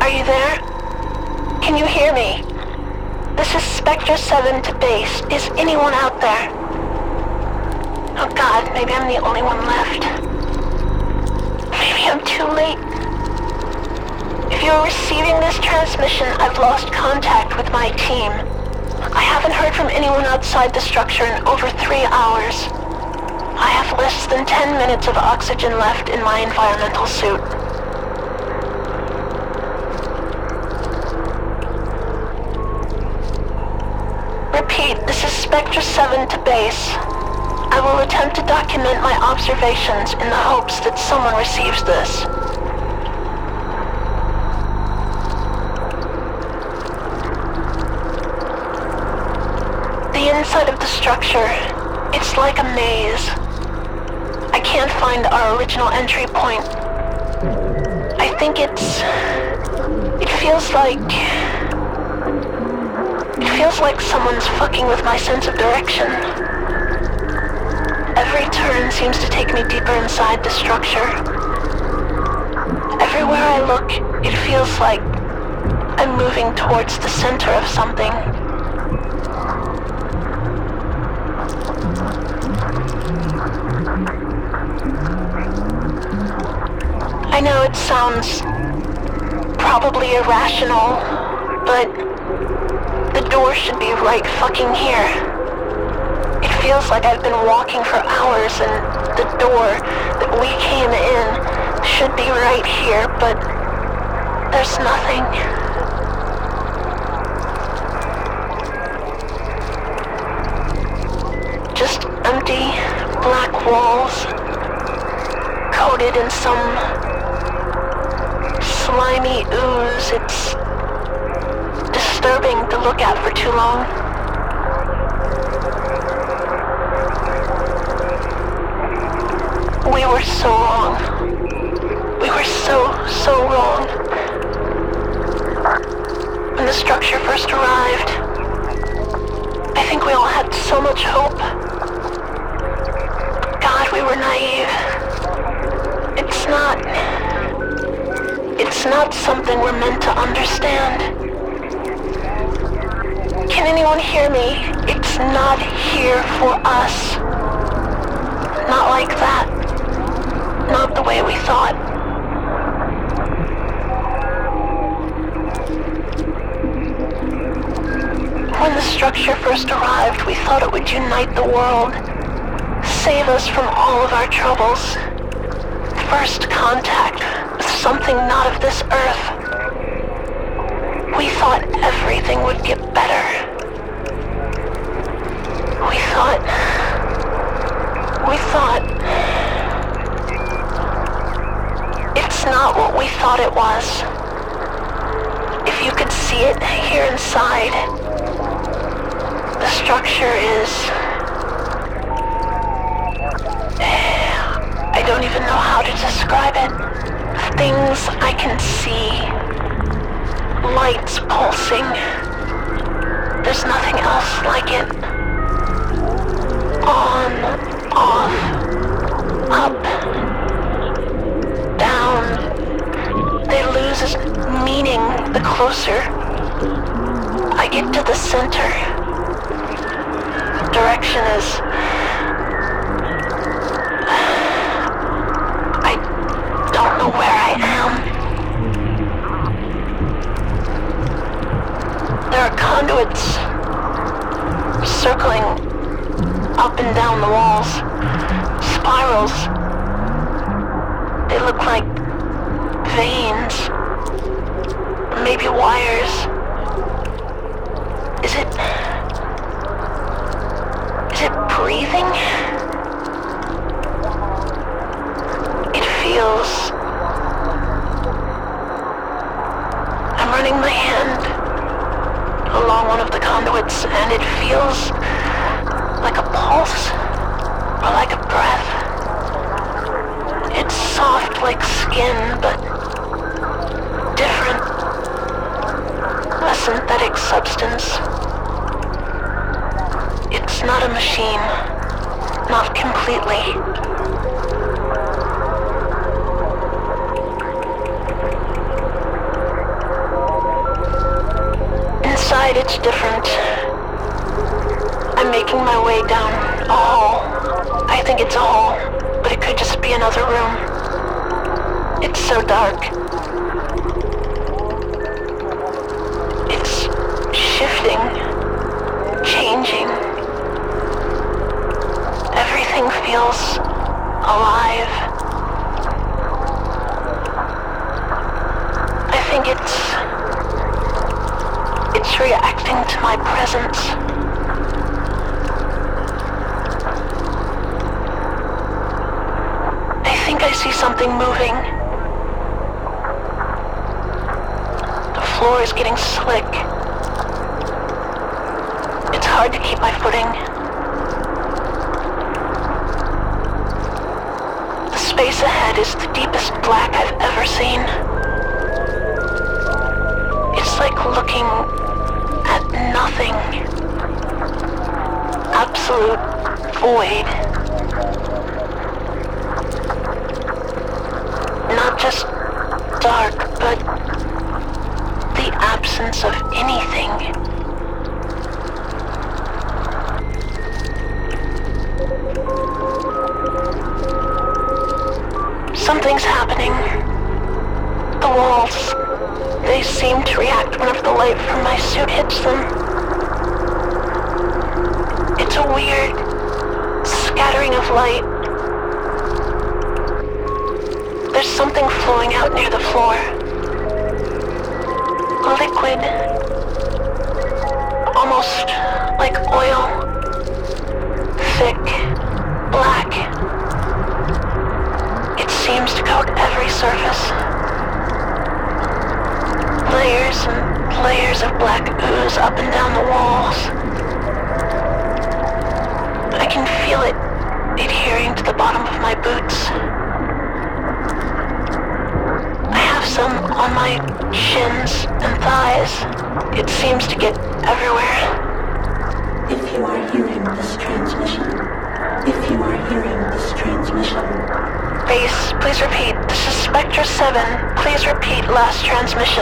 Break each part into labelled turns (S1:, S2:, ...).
S1: Are you there? Can you hear me? This is Spectre 7 to base. Is anyone out there? Oh God, maybe I'm the only one left. Maybe I'm too late. If you're receiving this transmission, I've lost contact with my team. I haven't heard from anyone outside the structure in over 3 hours. I have less than 10 minutes of oxygen left in my environmental suit. Repeat, this is Spectre 7 to base. I will attempt to document my observations in the hopes that someone receives this. The inside of the structure, it's like a maze. I can't find our original entry point. I think it feels like someone's fucking with my sense of direction. Every turn seems to take me deeper inside the structure. Everywhere I look, it feels like I'm moving towards the center of something. I know it sounds probably irrational, but the door should be right fucking here. It feels like I've been walking for hours and the door that we came in should be right here, but there's nothing. Just empty black walls coated in some slimy ooze. It's disturbing to look at for too long. We were so wrong. We were so wrong. When the structure first arrived, I think we all had so much hope. God, we were naive. It's not something we're meant to understand. Can anyone hear me? It's not here for us. Not like that. Not the way we thought. When the structure first arrived, we thought it would unite the world, save us from all of our troubles. First contact with something not of this earth. We thought everything would get better. We thought... It's not what we thought it was. If you could see it here inside, the structure is... I don't even know how to describe it. Things I can see. Lights pulsing. There's nothing else like it. On, off, up, down. They lose its meaning the closer I get to the center. Direction is... I don't know where I am. There are conduits circling up and down the walls. Spirals. They look like veins. Maybe wires. Is it breathing? It feels... I'm running my hand along one of the conduits and it feels like a pulse or like a breath. It's soft like skin, but different. A synthetic substance. It's not a machine. Not completely. Inside it's different. I'm making my way down a hall. I think it's a hall, but it could just be another room. It's so dark. It's shifting, changing. Everything feels alive. I think it's reacting to my presence. I think I see something moving. The floor is getting slick. It's hard to keep my footing. The space ahead is the deepest black I've ever seen. It's like looking at nothing. Absolute void. Not just dark, but the absence of anything. Something's happening. The walls, they seem to react whenever the light from my suit hits them. It's a weird scattering of light. There's something flowing out near the floor. A liquid. Almost like oil. Thick. Black. It seems to coat every surface. Layers and layers of black ooze up and down the walls. I can feel it adhering to the bottom of my boots. I have some on my shins and thighs. It seems to get everywhere.
S2: If you are hearing this transmission.
S1: Base, please repeat. This is Spectre 7. Please repeat last transmission.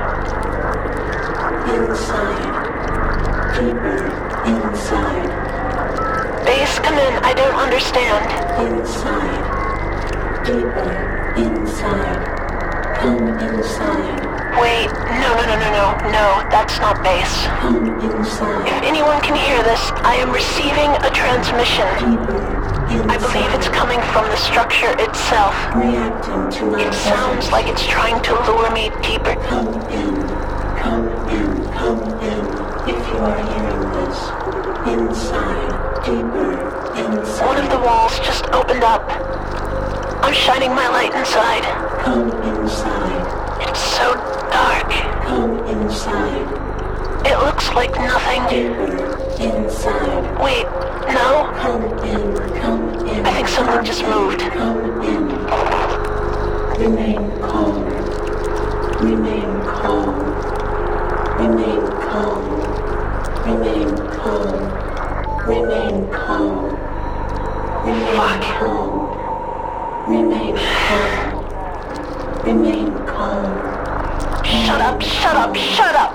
S2: Inside. Deeper inside.
S1: Base, come in. I don't understand.
S2: Inside. Deeper inside. Come inside.
S1: Wait, no, that's not base.
S2: Come inside.
S1: If anyone can hear this, I am receiving a transmission. I believe it's coming from the structure itself.
S2: Reacting to my
S1: It sounds like it's trying to lure me deeper.
S2: Come in. Come in. Come in. If you are hearing this. Inside. Deeper inside.
S1: One of the walls just opened up. I'm shining my light inside.
S2: Come inside.
S1: It's so dark.
S2: Come inside.
S1: It looks like nothing.
S2: Deeper inside.
S1: Wait, no?
S2: Come in. Come in.
S1: I think something just moved.
S2: Come in. Remain calm. Remain calm. Remain calm. Remain calm. Remain calm. Remain calm. Remain calm. Remain calm.
S1: Shut up, shut up, shut up!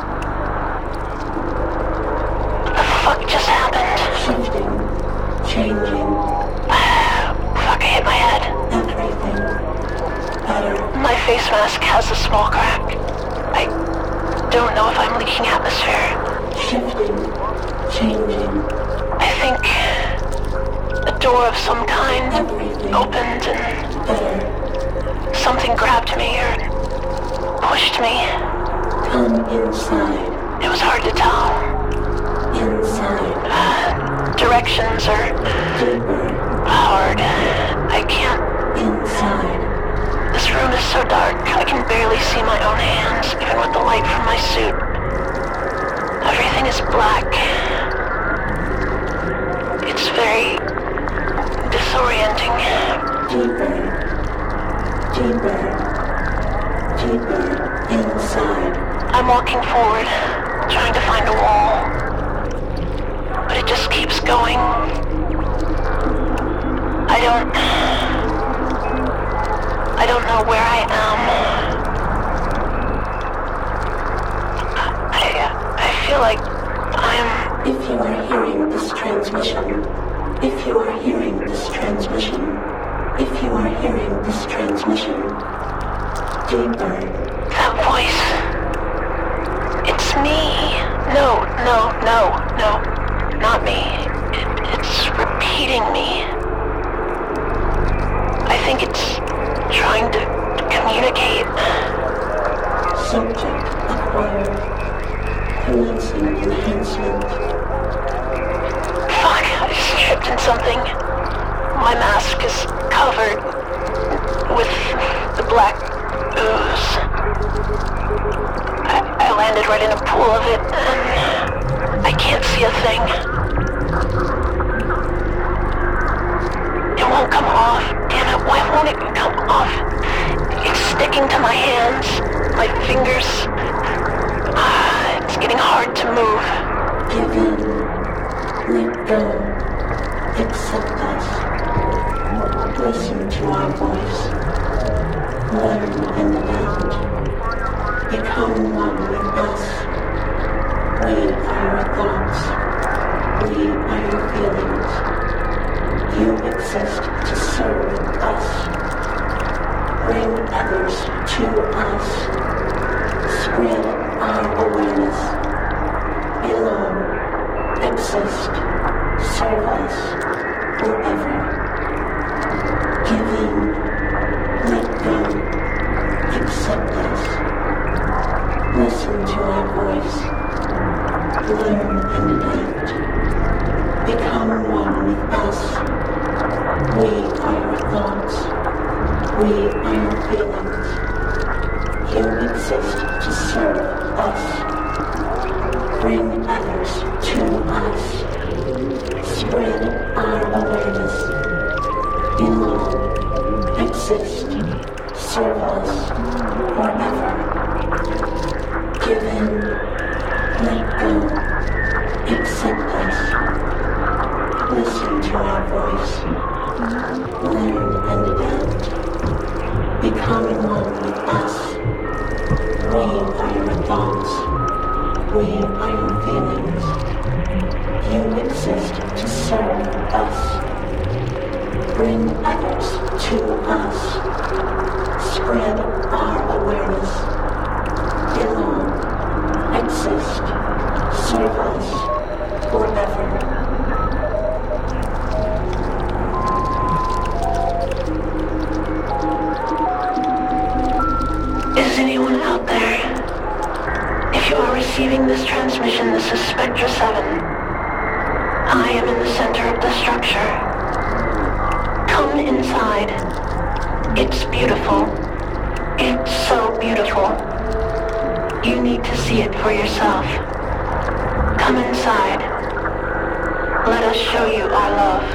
S1: What the fuck just happened?
S2: Shifting. Changing.
S1: Fuck, I hit my head.
S2: Everything. Better.
S1: My face mask has a small crack. I don't know if I'm leaking atmosphere.
S2: Shifting. Changing.
S1: I think a door of some kind
S2: Everything.
S1: opened and
S2: Better.
S1: something grabbed me or pushed me.
S2: Come inside.
S1: It was hard to tell.
S2: Inside.
S1: Directions are
S2: Deeper.
S1: hard. I can't.
S2: Inside.
S1: This room is so dark, I can barely see my own hands, even with the light from my suit. Everything is black. It's very disorienting.
S2: Deeper. Deeper. Deeper. Inside.
S1: I'm walking forward, trying to find a wall. But it just keeps going. I don't know where I am. I
S2: transmission, if you are hearing this transmission, if you are hearing this transmission, deeper.
S1: That voice. It's me. No, not me. It's repeating me. I think it's trying to communicate.
S2: Subject acquired. Commencing enhancement.
S1: Fuck, I just tripped in something. My mask is covered with the black ooze. I landed right in a pool of it, and I can't see a thing. It won't come off. Damn it, why won't it come off? It's sticking to my hands, my fingers. It's getting hard to move.
S2: Give in. Let go. Accept us. Listen to our voice. Learn and adapt. Become one with us. We are your thoughts. We are your feelings. You exist to serve us. Bring others to us. Spread our awareness. Belong. Exist. Serve us. Forever. Give in. Let go. Accept us. Listen to our voice. Learn and adapt. Become one with us. We are your thoughts. We are your feelings. You exist to serve us. Bring others to us. Spread our awareness. Belong. Exist. Serve us. Forever. Give in. Let go. Accept us. Listen to our voice. Learn and adapt. Become one with us. We are your thoughts. We are your feelings. You exist to serve us. Bring others to us. Spread our awareness. Belong. Exist. Serve us. Forever.
S1: Is anyone out there? If you are receiving this transmission, this is Spectra 7. I am in the center of the structure. Come inside. It's beautiful. It's so beautiful. You need to see it for yourself. Come inside. Let us show you our love.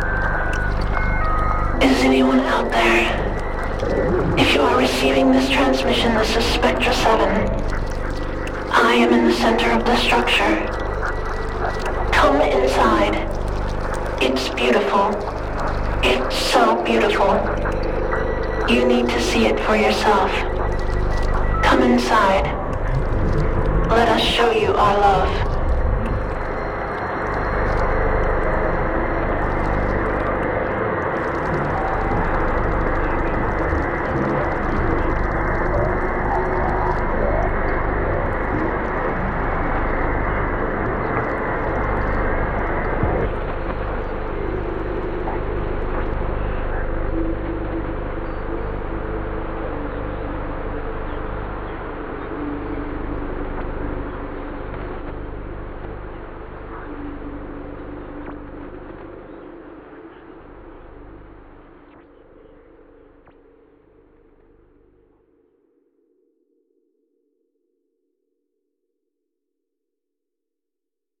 S1: Is anyone out there? If you are receiving this transmission, this is Spectra 7. I am in the center of the structure. Come inside. It's beautiful. It's so beautiful. You need to see it for yourself. Come inside. Let us show you our love.